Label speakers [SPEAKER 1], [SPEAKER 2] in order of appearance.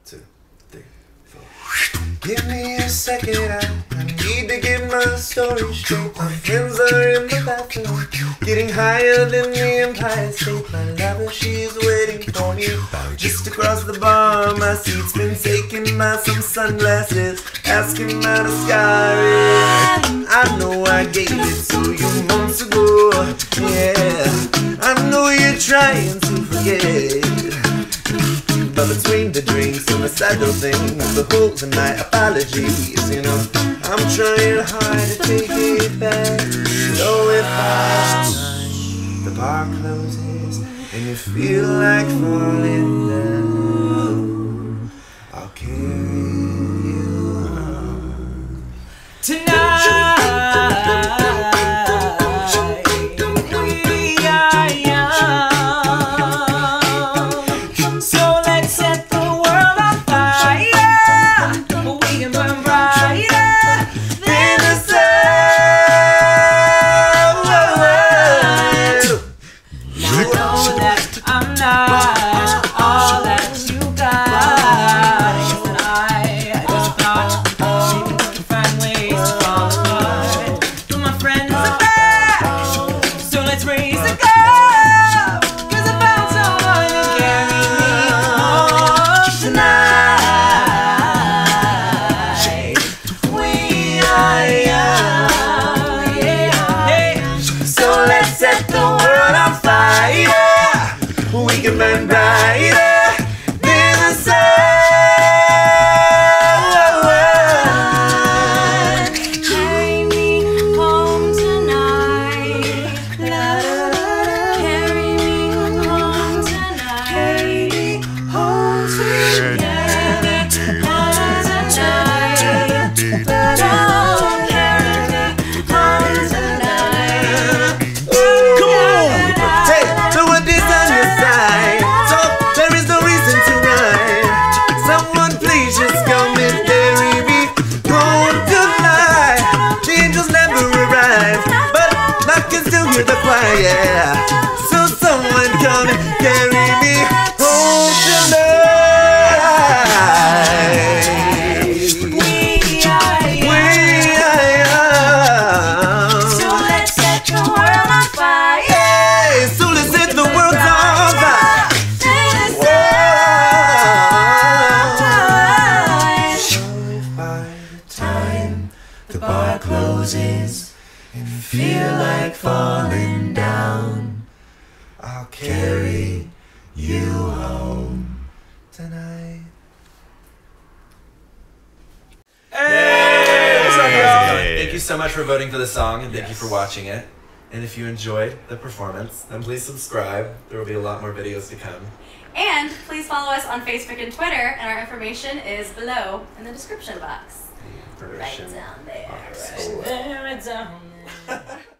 [SPEAKER 1] 2, 3, 4. Give me a second, I need to get my story straight. My friends are in the bathroom, getting higher than the Empire State. My lover, she's waiting for me just across the bar. My seat's been taken by some sunglasses, asking about a scar. I know I gave it to you months ago. Yeah, I know you're trying to forget, but between the drinks and the subtle things, the holes in my apologies, you know, I'm trying hard to take it back. So if the bar closes and you feel like falling down, I'll carry you home
[SPEAKER 2] tonight.
[SPEAKER 1] We can burn brighter than the sun.
[SPEAKER 3] Carry me home tonight. Carry me home tonight. Carry me home together. Home tonight. Oh, carry me home tonight.
[SPEAKER 1] Come on! Hey, so what is on your side? So there is no reason to run. Someone please just come and carry me home tonight. The angels never arrive, but I can still hear the choir. So someone come and carry me home tonight.
[SPEAKER 3] So let's set the world on fire.
[SPEAKER 1] Hey, so let's set the world on fire. So if by the time the bar closes and you feel like falling down, I'll carry you home tonight.
[SPEAKER 2] Hey,
[SPEAKER 1] what's up, y'all?
[SPEAKER 2] y'all?
[SPEAKER 1] Thank you so much for voting for the song, and thank you for watching it. And if you enjoyed the performance, then please subscribe. There will be a lot more videos to come.
[SPEAKER 4] And please follow us on Facebook and Twitter, and our information is below in the description box. Right down there.
[SPEAKER 1] box.
[SPEAKER 4] Right
[SPEAKER 2] There it's down there.